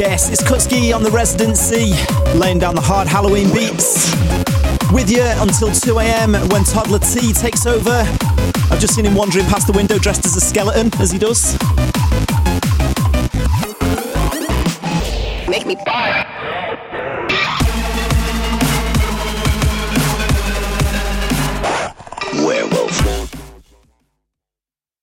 Yes, it's Kutski on the Residency, laying down the hard Halloween beats. With you until 2 a.m. when Toddler T takes over. I've just seen him wandering past the window dressed as a skeleton, as he does. Make me bark.